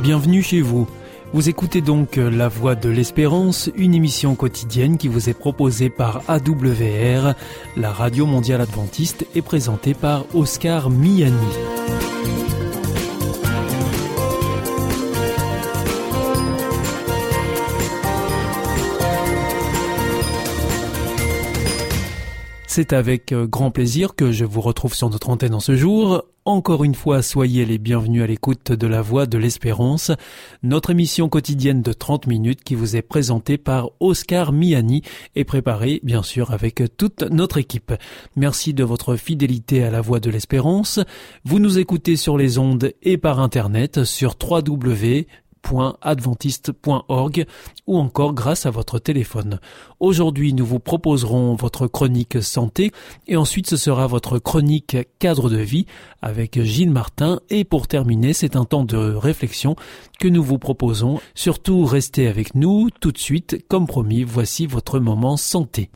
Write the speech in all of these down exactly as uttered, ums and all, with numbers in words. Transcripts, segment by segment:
bienvenue chez vous. Vous écoutez donc La Voix de l'Espérance, une émission quotidienne qui vous est proposée par A W R, la radio mondiale adventiste, et présentée par Oscar Miani. C'est avec grand plaisir que je vous retrouve sur notre antenne en ce jour. Encore une fois, soyez les bienvenus à l'écoute de La Voix de l'Espérance, notre émission quotidienne de trente minutes qui vous est présentée par Oscar Miani et préparée, bien sûr, avec toute notre équipe. Merci de votre fidélité à La Voix de l'Espérance. Vous nous écoutez sur les ondes et par Internet sur w w w point adventiste point org ou encore grâce à votre téléphone. Aujourd'hui, nous vous proposerons votre chronique santé et ensuite ce sera votre chronique cadre de vie avec Gilles Martin et pour terminer, c'est un temps de réflexion que nous vous proposons. Surtout, restez avec nous tout de suite. Comme promis, voici votre moment santé.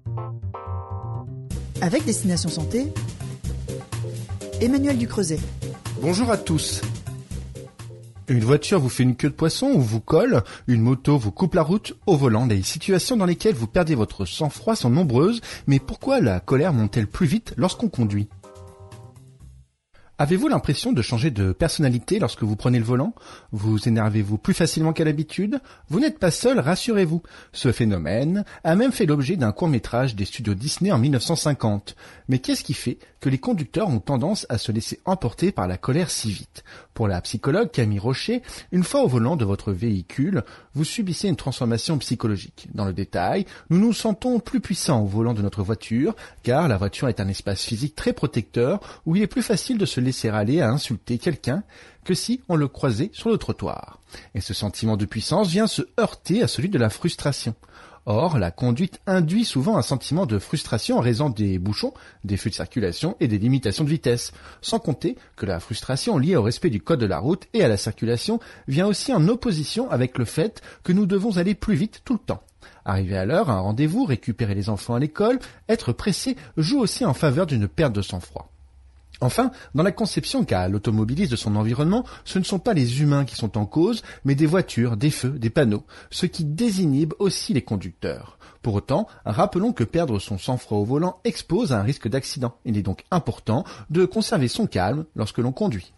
Avec Destination Santé, Emmanuel Ducreuset. Bonjour à tous. Une voiture vous fait une queue de poisson ou vous colle, une moto vous coupe la route. Au volant, les situations dans lesquelles vous perdez votre sang-froid sont nombreuses, mais pourquoi la colère monte-t-elle plus vite lorsqu'on conduit ? Avez-vous l'impression de changer de personnalité lorsque vous prenez le volant ? Vous énervez-vous plus facilement qu'à l'habitude ? Vous n'êtes pas seul, rassurez-vous. Ce phénomène a même fait l'objet d'un court-métrage des studios Disney en mille neuf cent cinquante. Mais qu'est-ce qui fait que les conducteurs ont tendance à se laisser emporter par la colère si vite ? Pour la psychologue Camille Rocher, une fois au volant de votre véhicule, vous subissez une transformation psychologique. Dans le détail, nous nous sentons plus puissants au volant de notre voiture, car la voiture est un espace physique très protecteur où il est plus facile de se laisser aller à insulter quelqu'un que si on le croisait sur le trottoir. Et ce sentiment de puissance vient se heurter à celui de la frustration. Or, la conduite induit souvent un sentiment de frustration en raison des bouchons, des feux de circulation et des limitations de vitesse. Sans compter que la frustration liée au respect du code de la route et à la circulation vient aussi en opposition avec le fait que nous devons aller plus vite tout le temps. Arriver à l'heure à un rendez-vous, récupérer les enfants à l'école, être pressé joue aussi en faveur d'une perte de sang-froid. Enfin, dans la conception qu'a l'automobiliste de son environnement, ce ne sont pas les humains qui sont en cause, mais des voitures, des feux, des panneaux, ce qui désinhibe aussi les conducteurs. Pour autant, rappelons que perdre son sang-froid au volant expose à un risque d'accident. Il est donc important de conserver son calme lorsque l'on conduit.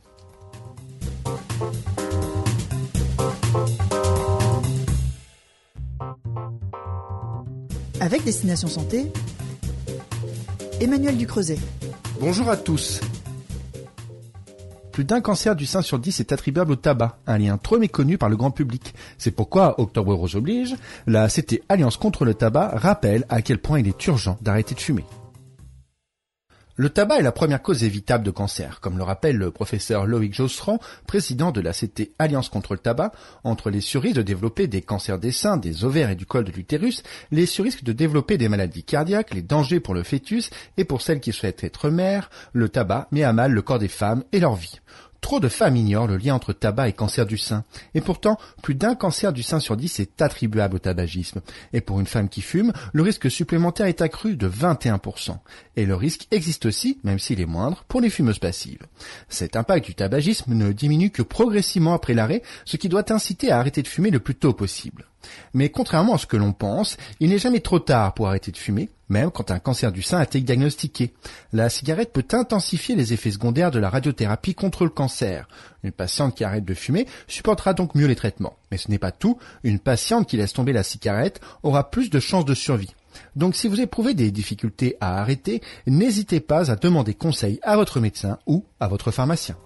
Avec Destination Santé, Emmanuel Ducreuset. Bonjour à tous. Plus d'un cancer du sein sur dix est attribuable au tabac, un lien trop méconnu par le grand public. C'est pourquoi, Octobre Rose oblige, la C T Alliance contre le tabac rappelle à quel point il est urgent d'arrêter de fumer. Le tabac est la première cause évitable de cancer, comme le rappelle le professeur Loïc Josserand, président de la C T Alliance contre le tabac. Entre les surrisques de développer des cancers des seins, des ovaires et du col de l'utérus, les surrisques de développer des maladies cardiaques, les dangers pour le fœtus et pour celles qui souhaitent être mères, le tabac met à mal le corps des femmes et leur vie. Trop de femmes ignorent le lien entre tabac et cancer du sein. Et pourtant, plus d'un cancer du sein sur dix est attribuable au tabagisme. Et pour une femme qui fume, le risque supplémentaire est accru de vingt et un pour cent. Et le risque existe aussi, même s'il est moindre, pour les fumeuses passives. Cet impact du tabagisme ne diminue que progressivement après l'arrêt, ce qui doit inciter à arrêter de fumer le plus tôt possible. Mais contrairement à ce que l'on pense, il n'est jamais trop tard pour arrêter de fumer, même quand un cancer du sein a été diagnostiqué. La cigarette peut intensifier les effets secondaires de la radiothérapie contre le cancer. Une patiente qui arrête de fumer supportera donc mieux les traitements. Mais ce n'est pas tout, une patiente qui laisse tomber la cigarette aura plus de chances de survie. Donc si vous éprouvez des difficultés à arrêter, n'hésitez pas à demander conseil à votre médecin ou à votre pharmacien.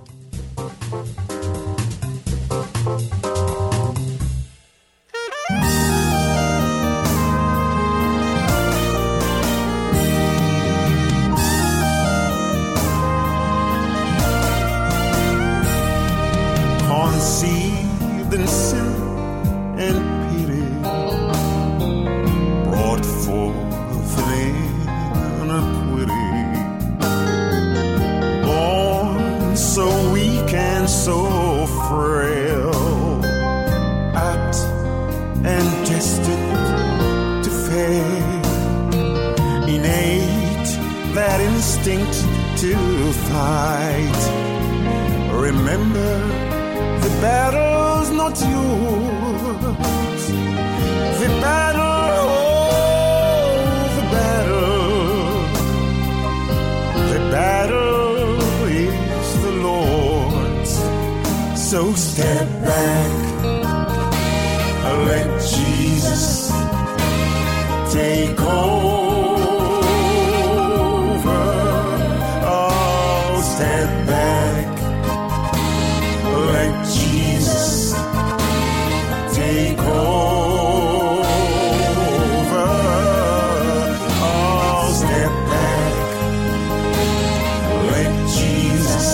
Conceived in sin and pity, brought forth in iniquity, born so weak and so frail, apt and destined to fail, innate that instinct to fight. Remember the battle's not yours. The battle, oh, the battle, the battle is the Lord's. So step back, let Jesus take over. Oh, step back, let Jesus take over. Oh, step back, let Jesus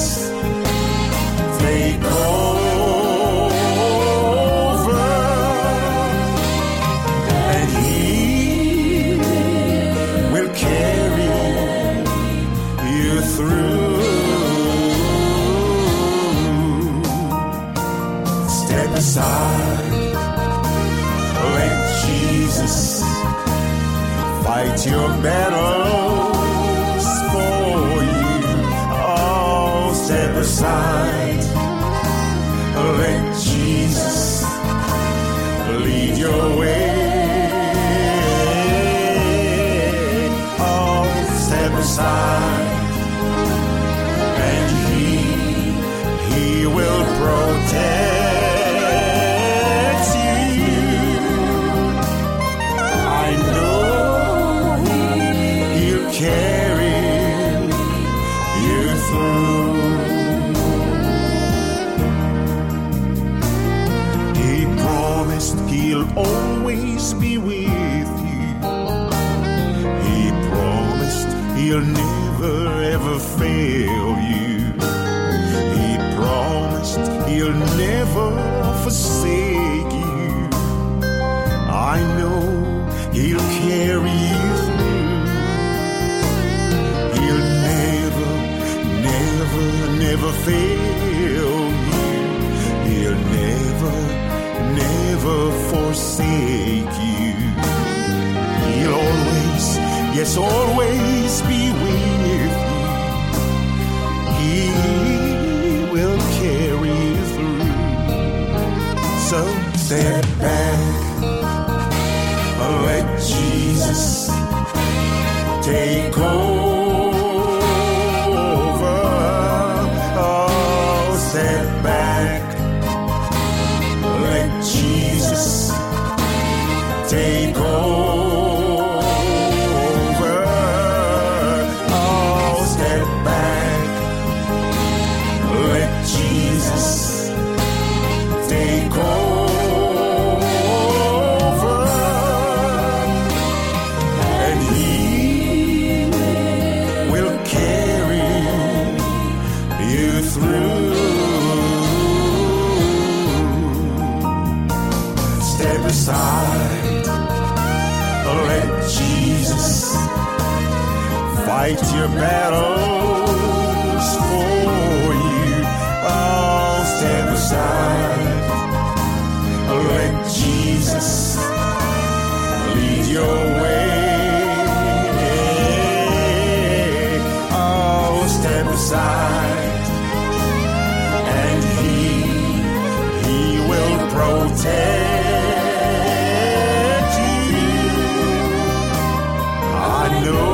take over. And He will carry you through. Step aside, let Jesus fight your battles for you. Oh, step aside, let Jesus lead your way. Oh, step aside, and He, He will protect you. I know He'll carry you through. He promised He'll always be with you. He promised He'll never ever fail you. He promised He'll never forsake you. I know He'll carry you through. He'll never, never, never fail you. He'll never, never forsake you. He'll always, yes, always be with you. He will carry you through. So step back, let Jesus take over. Oh, step back, let Jesus take over. Oh, step back, let Jesus take over. And He will carry you through. Step aside, let Jesus fight your battles for you. Oh, step aside, let Jesus lead your way. Oh, step aside, and He, He will protect you. I know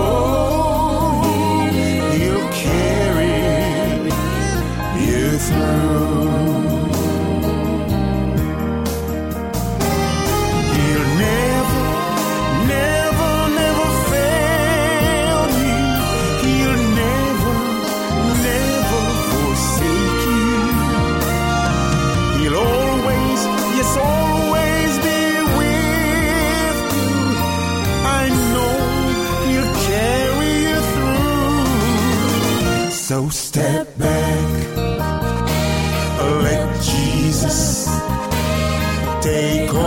He'll carry you through. He'll never, never, never fail you. He'll never, never forsake you. He'll always, yes, always be with you. I know He'll carry you through. So step back, let Jesus take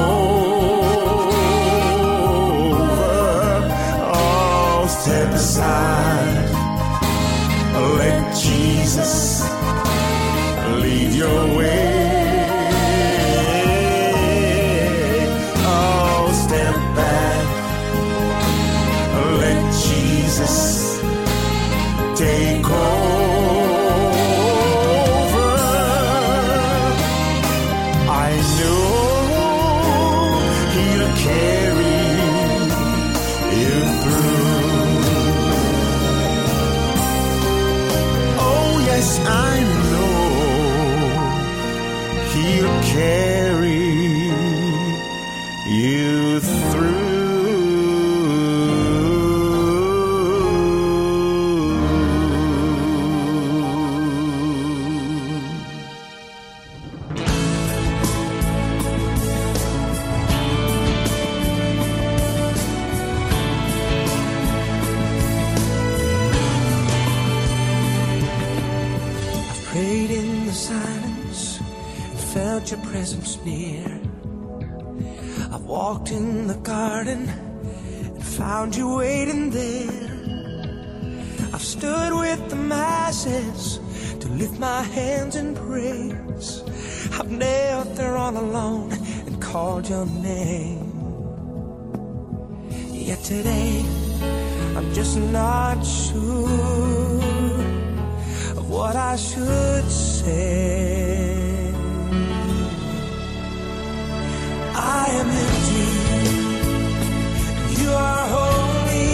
over. Oh, step aside, let Jesus lead your way. Oh, step back, let Jesus take over. felt your presence near. I've walked in the garden and found you waiting there. I've stood with the masses to lift my hands in praise. I've knelt there all alone and called your name. Yet today, I'm just not sure of what I should say. I am empty, you are holy.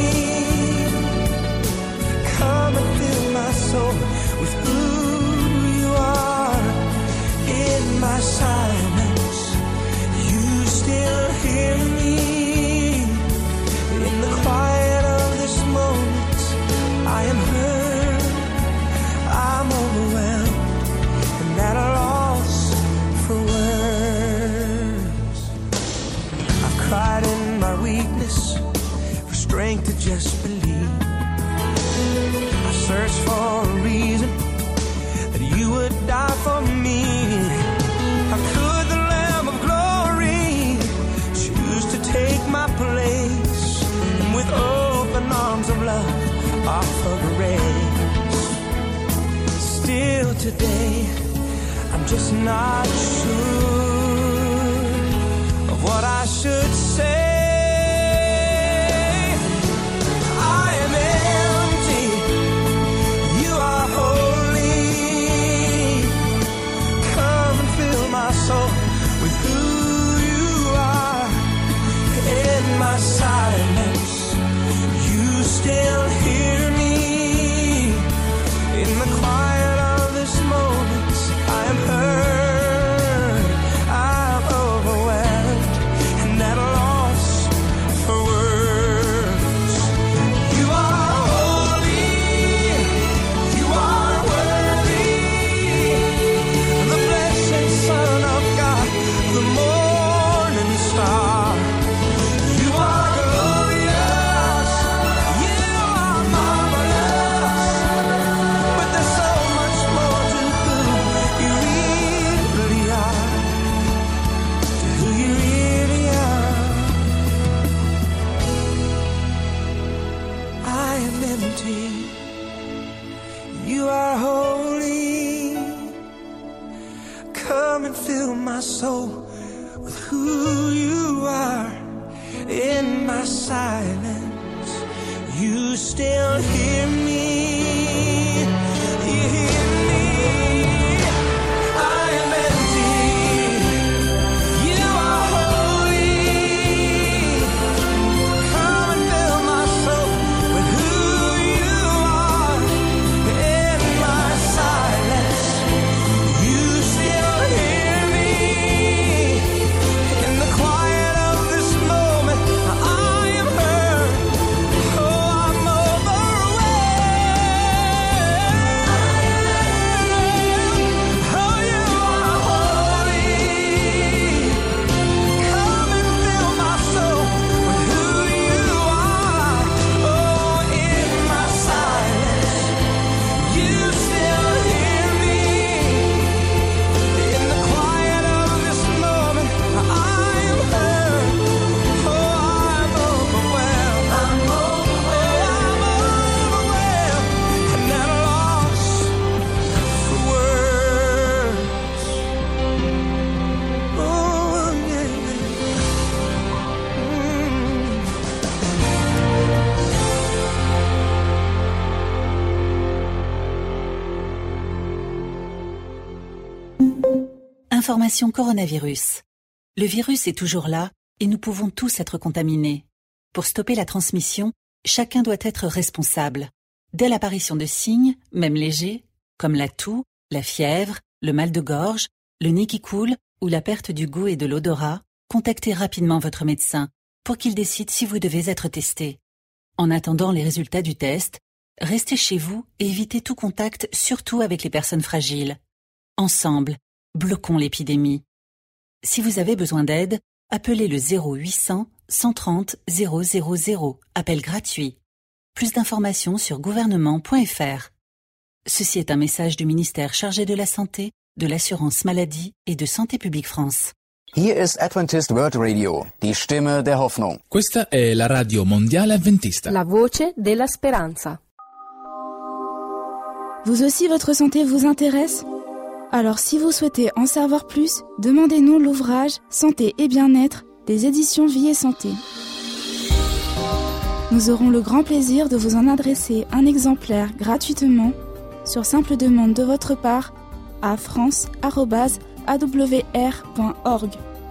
Come and fill my soul with who you are. In my silence, you still hear me. In the quiet of this moment, I am hurt, I'm overwhelmed, and at a loss for words. I've cried in my weakness for strength to just believe. I searched for a reason that you would die for me. How could the Lamb of Glory choose to take my place? With open arms of love, offer grace. Still today, I'm just not sure of what I should say. I am empty, you are holy. Come and fill my soul with who you are. In my silence, still hear me. In the quiet of this moment, I am hurt, I'm overwhelmed, and at a loss for words. You are holy, you are worthy, the blessed Son of God, the morning star. You are glorious, you are marvelous, but there's so much more to who you really are, to who you really are. I am empty, you are holy. Come and fill my soul with who you are. In my silence, you still hear me. You hear me. I am empty. You are holy. Come and fill my soul with who you are. In my silence, you still hear me. In the quiet of this moment, I am hurt. Oh, I'm overwhelmed. Oh, you are holy. Come and fill my soul with who you are. Oh, in my silence, you still hear me. In the quiet of this moment, I am hurt. Oh, I'm overwhelmed. I'm overwhelmed. I'm overwhelmed, and at a loss for words. Oh, yeah. Information coronavirus. Le virus est toujours là et nous pouvons tous être contaminés. Pour stopper la transmission, chacun doit être responsable. Dès l'apparition de signes, même légers, comme la toux, la fièvre, le mal de gorge, le nez qui coule ou la perte du goût et de l'odorat, contactez rapidement votre médecin pour qu'il décide si vous devez être testé. En attendant les résultats du test, restez chez vous et évitez tout contact, surtout avec les personnes fragiles. Ensemble, bloquons l'épidémie. Si vous avez besoin d'aide, appelez le zéro huit cents, cent trente, zéro zéro zéro, appel gratuit. Plus d'informations sur gouvernement point f r. Ceci est un message du ministère chargé de la Santé de l'assurance maladie et de Santé publique France. Hier ist Adventist World Radio, die Stimme der Hoffnung. Questa è la radio mondiale avventista. La voce della speranza. Vous aussi, votre santé vous intéresse ? Alors si vous souhaitez en savoir plus, demandez-nous l'ouvrage Santé et bien-être des éditions Vie et Santé. Nous aurons le grand plaisir de vous en adresser un exemplaire gratuitement sur simple demande de votre part à france arobase a w r point org.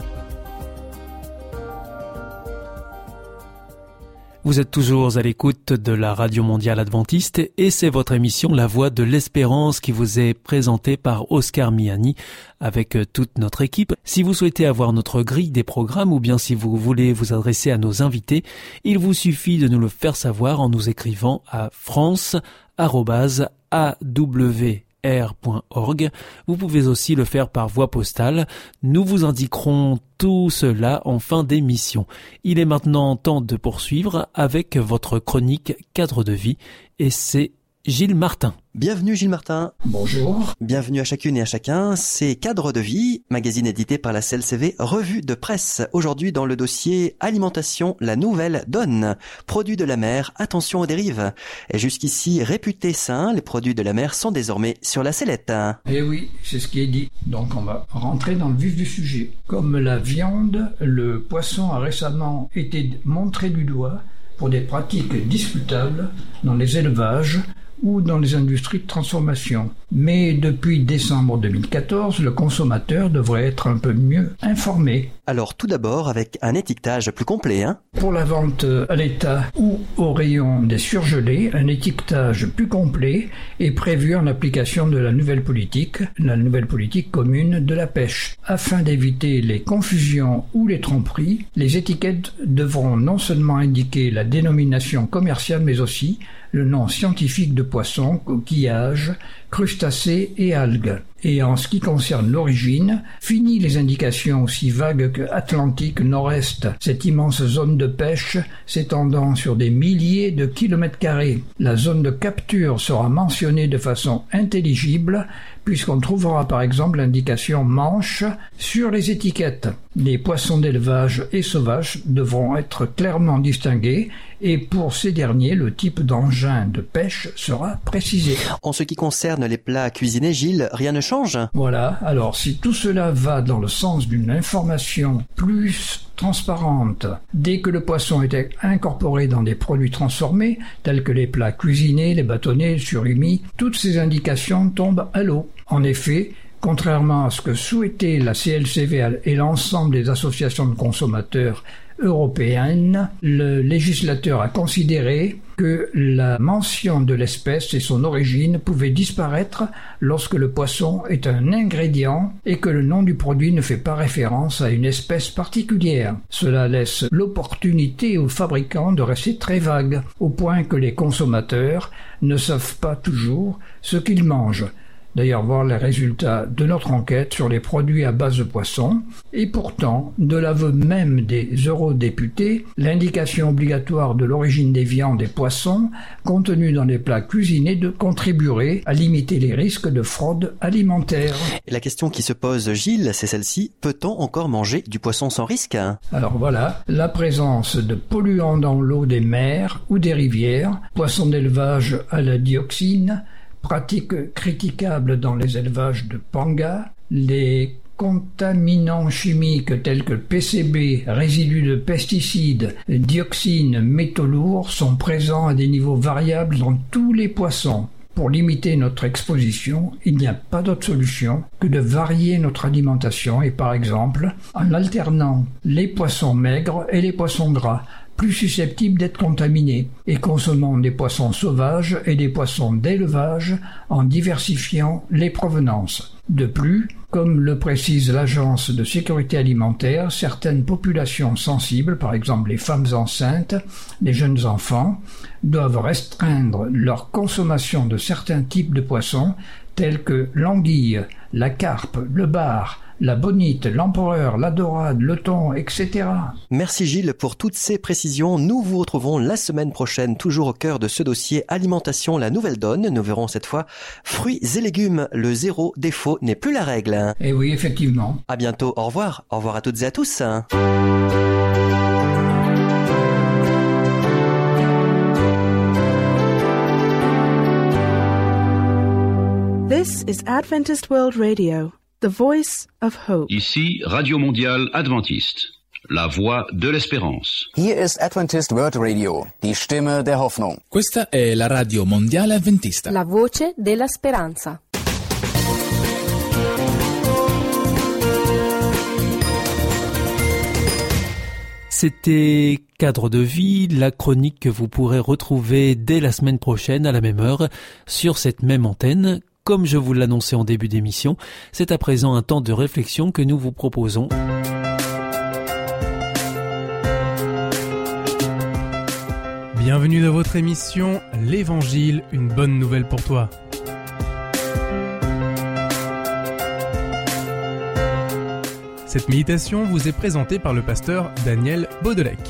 Vous êtes toujours à l'écoute de la Radio Mondiale Adventiste et c'est votre émission La Voix de l'Espérance qui vous est présentée par Oscar Miani avec toute notre équipe. Si vous souhaitez avoir notre grille des programmes ou bien si vous voulez vous adresser à nos invités, il vous suffit de nous le faire savoir en nous écrivant à france arobase a w r point org. Vous pouvez aussi le faire par voie postale. Nous vous indiquerons tout cela en fin d'émission. Il est maintenant temps de poursuivre avec votre chronique Cadre de vie et c'est Gilles Martin. Bienvenue Gilles Martin. Bonjour. Bienvenue à chacune et à chacun. C'est Cadre de vie, magazine édité par la C L C V, revue de presse. Aujourd'hui dans le dossier Alimentation, la nouvelle donne. Produits de la mer, attention aux dérives. Et jusqu'ici réputés sains, les produits de la mer sont désormais sur la sellette. Eh oui, c'est ce qui est dit. Donc on va rentrer dans le vif du sujet. Comme la viande, le poisson a récemment été montré du doigt pour des pratiques discutables dans les élevages ou dans les industries de transformation. Mais depuis décembre deux mille quatorze, le consommateur devrait être un peu mieux informé. Alors tout d'abord avec un étiquetage plus complet, hein. Pour la vente à l'état ou au rayon des surgelés, un étiquetage plus complet est prévu en application de la nouvelle politique, la nouvelle politique commune de la pêche. Afin d'éviter les confusions ou les tromperies, les étiquettes devront non seulement indiquer la dénomination commerciale mais aussi le nom scientifique de poisson, coquillages, crustacés et algues. Et en ce qui concerne l'origine, fini les indications aussi vagues que Atlantique Nord-Est, cette immense zone de pêche s'étendant sur des milliers de kilomètres carrés. La zone de capture sera mentionnée de façon intelligible puisqu'on trouvera par exemple l'indication manche sur les étiquettes. Les poissons d'élevage et sauvages devront être clairement distingués et pour ces derniers, le type d'engin de pêche sera précisé. En ce qui concerne les plats cuisinés, Gilles, rien ne change ? Voilà, alors si tout cela va dans le sens d'une information plus transparente, dès que le poisson est incorporé dans des produits transformés, tels que les plats cuisinés, les bâtonnets, le surimi, toutes ces indications tombent à l'eau. En effet, contrairement à ce que souhaitait la C L C V et l'ensemble des associations de consommateurs européenne, le législateur a considéré que la mention de l'espèce et son origine pouvaient disparaître lorsque le poisson est un ingrédient et que le nom du produit ne fait pas référence à une espèce particulière. Cela laisse l'opportunité aux fabricants de rester très vagues, au point que les consommateurs ne savent pas toujours ce qu'ils mangent. D'ailleurs, voir les résultats de notre enquête sur les produits à base de poisson. Et pourtant, de l'aveu même des eurodéputés, l'indication obligatoire de l'origine des viandes et poissons contenus dans les plats cuisinés de contribuerait à limiter les risques de fraude alimentaire. Et la question qui se pose, Gilles, c'est celle-ci. Peut-on encore manger du poisson sans risque ? Alors voilà, la présence de polluants dans l'eau des mers ou des rivières, poissons d'élevage à la dioxine, pratiques critiquables dans les élevages de panga, les contaminants chimiques tels que P C B, résidus de pesticides, dioxines, métaux lourds sont présents à des niveaux variables dans tous les poissons. Pour limiter notre exposition, il n'y a pas d'autre solution que de varier notre alimentation et par exemple en alternant les poissons maigres et les poissons gras, plus susceptibles d'être contaminés, et consommant des poissons sauvages et des poissons d'élevage en diversifiant les provenances. De plus, comme le précise l'Agence de sécurité alimentaire, certaines populations sensibles, par exemple les femmes enceintes, les jeunes enfants, doivent restreindre leur consommation de certains types de poissons tels que l'anguille, la carpe, le bar, la bonite, l'empereur, la dorade, le thon, et cetera. Merci Gilles pour toutes ces précisions. Nous vous retrouvons la semaine prochaine, toujours au cœur de ce dossier alimentation, la nouvelle donne. Nous verrons cette fois fruits et légumes. Le zéro défaut n'est plus la règle. Et oui, effectivement. À bientôt. Au revoir. Au revoir à toutes et à tous. This is Adventist World Radio, the voice of hope. Ici, Radio Mondiale Adventiste, la voix de l'espérance. Hier ist Adventist World Radio, die Stimme der Hoffnung. Questa è la Radio Mondiale Adventista, la voce della speranza. C'était Cadre de vie, la chronique que vous pourrez retrouver dès la semaine prochaine à la même heure sur cette même antenne. Comme je vous l'annonçais en début d'émission, c'est à présent un temps de réflexion que nous vous proposons. Bienvenue dans votre émission L'Évangile, une bonne nouvelle pour toi. Cette méditation vous est présentée par le pasteur Daniel Baudelec.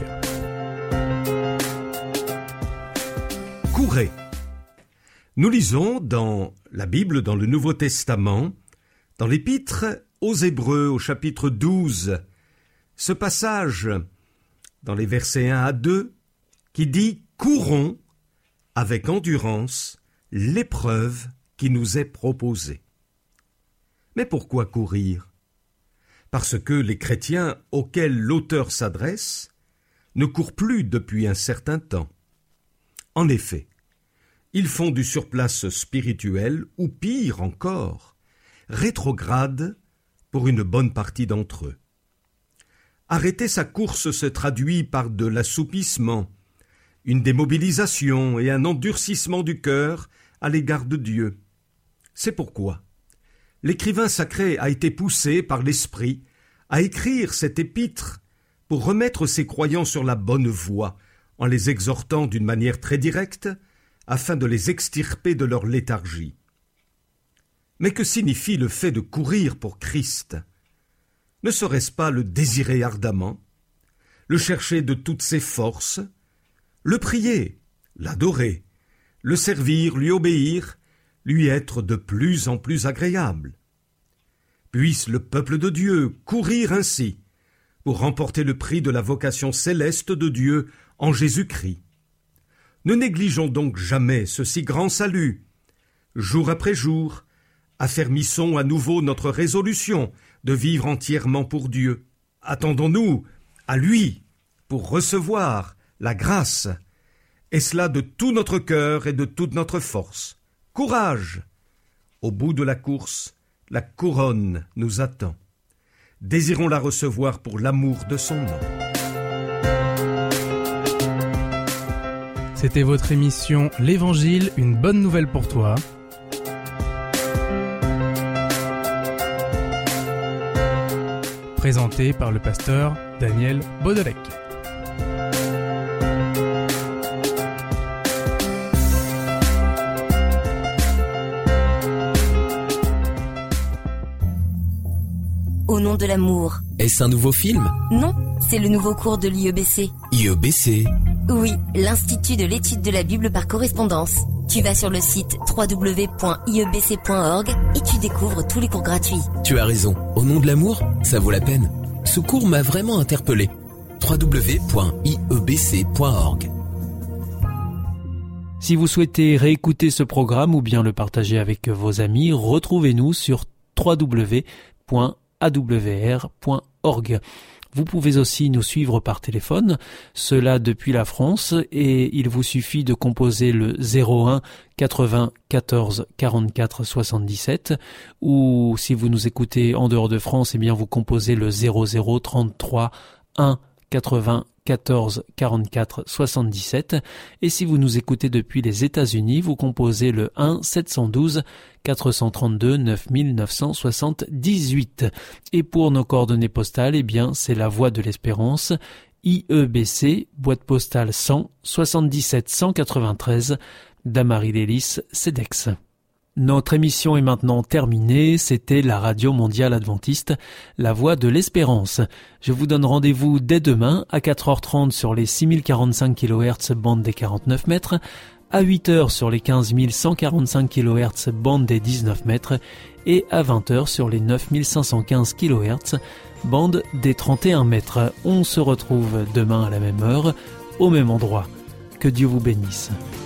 Courez. Nous lisons dans la Bible, dans le Nouveau Testament, dans l'Épître aux Hébreux, au chapitre douze, ce passage, dans les versets un à deux, qui dit « Courons avec endurance l'épreuve qui nous est proposée ». Mais pourquoi courir ? Parce que les chrétiens auxquels l'auteur s'adresse ne courent plus depuis un certain temps. En effet, ils font du surplace spirituel, ou pire encore, rétrograde pour une bonne partie d'entre eux. Arrêter sa course se traduit par de l'assoupissement, une démobilisation et un endurcissement du cœur à l'égard de Dieu. C'est pourquoi l'écrivain sacré a été poussé par l'Esprit à écrire cette épître pour remettre ses croyants sur la bonne voie, en les exhortant d'une manière très directe, afin de les extirper de leur léthargie. Mais que signifie le fait de courir pour Christ ? Ne serait-ce pas le désirer ardemment, le chercher de toutes ses forces, le prier, l'adorer, le servir, lui obéir, lui être de plus en plus agréable ? Puisse le peuple de Dieu courir ainsi pour remporter le prix de la vocation céleste de Dieu en Jésus-Christ. Ne négligeons donc jamais ce si grand salut. Jour après jour, affermissons à nouveau notre résolution de vivre entièrement pour Dieu. Attendons-nous à lui pour recevoir la grâce, et cela de tout notre cœur et de toute notre force. Courage! Au bout de la course, la couronne nous attend. Désirons la recevoir pour l'amour de son nom. C'était votre émission L'Évangile, une bonne nouvelle pour toi. Présentée par le pasteur Daniel Baudelec. Au nom de l'amour. Est-ce un nouveau film ? Non, c'est le nouveau cours de l'I E B C. I E B C ? Oui, l'Institut de l'étude de la Bible par correspondance. Tu vas sur le site w w w point i e b c point org et tu découvres tous les cours gratuits. Tu as raison, au nom de l'amour, ça vaut la peine. Ce cours m'a vraiment interpellé. w w w point i e b c point org. Si vous souhaitez réécouter ce programme ou bien le partager avec vos amis, retrouvez-nous sur w w w point a w r point org. Vous pouvez aussi nous suivre par téléphone, cela depuis la France, et il vous suffit de composer le zéro un quatre-vingts quatorze quarante-quatre soixante-dix-sept, ou si vous nous écoutez en dehors de France, eh bien vous composez le zéro zéro trente-trois un quatre-vingts quatorze quarante-quatre soixante-dix-sept, et si vous nous écoutez depuis les États-Unis, vous composez le un sept un deux quatre cent trente-deux neuf mille neuf cent soixante-dix-huit. Et pour nos coordonnées postales, eh bien c'est la Voix de l'Espérance, I E B C, boîte postale cent soixante-dix-sept cent quatre-vingt-treize, Damary-Lélis, Cedex. Notre émission est maintenant terminée. C'était la Radio Mondiale Adventiste, la voix de l'espérance. Je vous donne rendez-vous dès demain à quatre heures trente sur les six mille quarante-cinq kilohertz bande des quarante-neuf mètres, à huit heures sur les quinze mille cent quarante-cinq kilohertz bande des dix-neuf mètres et à vingt heures sur les neuf mille cinq cent quinze kilohertz bande des trente et un mètres. On se retrouve demain à la même heure, au même endroit. Que Dieu vous bénisse.